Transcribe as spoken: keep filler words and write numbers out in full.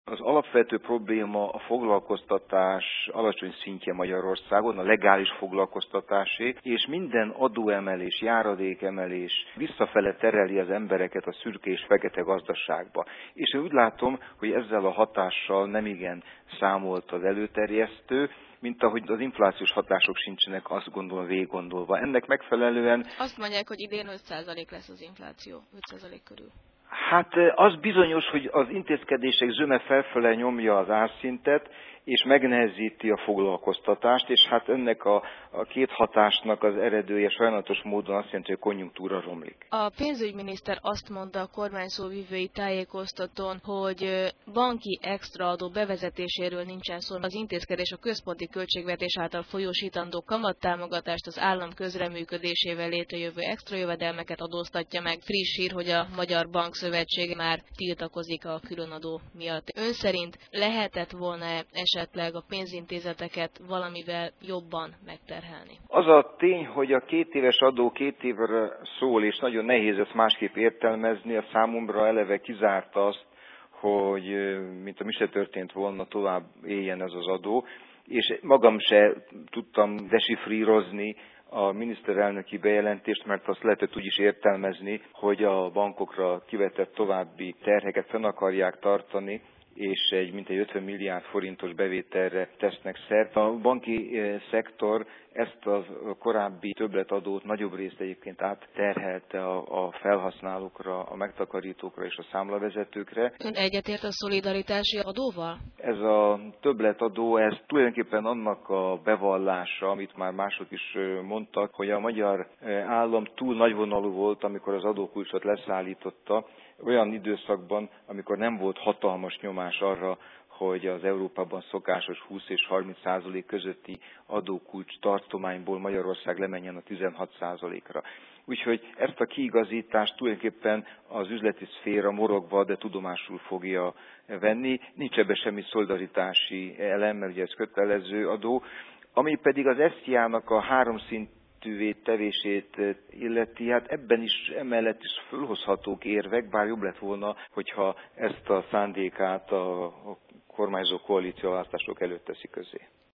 Az alapvető probléma a foglalkoztatás alacsony szintje Magyarországon, a legális foglalkoztatásé, és minden adóemelés, járadékemelés visszafele tereli az embereket a szürke és fekete gazdaságba. És én úgy látom, hogy ezzel a hatással nemigen számolt az előterjesztő, mint ahogy az inflációs hatások sincsenek, azt gondolom, végiggondolva. Ennek megfelelően... Azt mondják, hogy idén öt százalék lesz az infláció, öt százalék körül. Hát az bizonyos, hogy az intézkedések zöme felfele nyomja az árszintet, és megnehezíti a foglalkoztatást, és hát ennek a, a két hatásnak az eredője sajnálatos módon azt jelenti, hogy a konjunktúra romlik. A pénzügyminiszter azt mondta a kormányszóvivői tájékoztatón, hogy banki extraadó bevezetéséről nincsen szó. Az intézkedés a központi költségvetés által folyósítandó kamattámogatást, az állam közreműködésével létrejövő extra jövedelmeket adóztatja meg. Friss hír, hogy a Magyar Bankszövetség már tiltakozik a különadó miatt. Ön szerint lehetett volna esetleg a pénzintézeteket valamivel jobban megterhelni? Az a tény, hogy a két éves adó két évre szól, és nagyon nehéz ezt másképp értelmezni, a számomra eleve kizárta azt, hogy mint ami se történt volna, tovább éljen ez az adó, és magam se tudtam desifrírozni a miniszterelnöki bejelentést, mert azt lehetett úgy is értelmezni, hogy a bankokra kivetett további terheket fenn akarják tartani, és egy mintegy ötven milliárd forintos bevételre tesznek szert. A banki szektor ezt a korábbi többletadót nagyobb részt egyébként átterhelte a, a felhasználókra, a megtakarítókra és a számlavezetőkre. Ön egyetért a szolidaritási adóval? Ez a többletadó, ez tulajdonképpen annak a bevallása, amit már mások is mondtak, hogy a magyar állam túl nagyvonalú volt, amikor az adókulcsot leszállította, olyan időszakban, amikor nem volt hatalmas nyomás arra, hogy az Európában szokásos húsz és harminc százalék közötti adókulcs tartományból Magyarország lemenjen a tizenhat százalékra. Úgyhogy ezt a kiigazítást tulajdonképpen az üzleti szféra morogva, de tudomásul fogja venni. Nincs ebben semmi szolidaritási elem, mert ugye ez kötelező adó. Ami pedig az es zé á-nak a háromszint tevését illeti, hát ebben is emellett is fölhozhatók érvek, bár jobb lett volna, hogyha ezt a szándékát a kormányzó koalíció választások előtt teszi közé.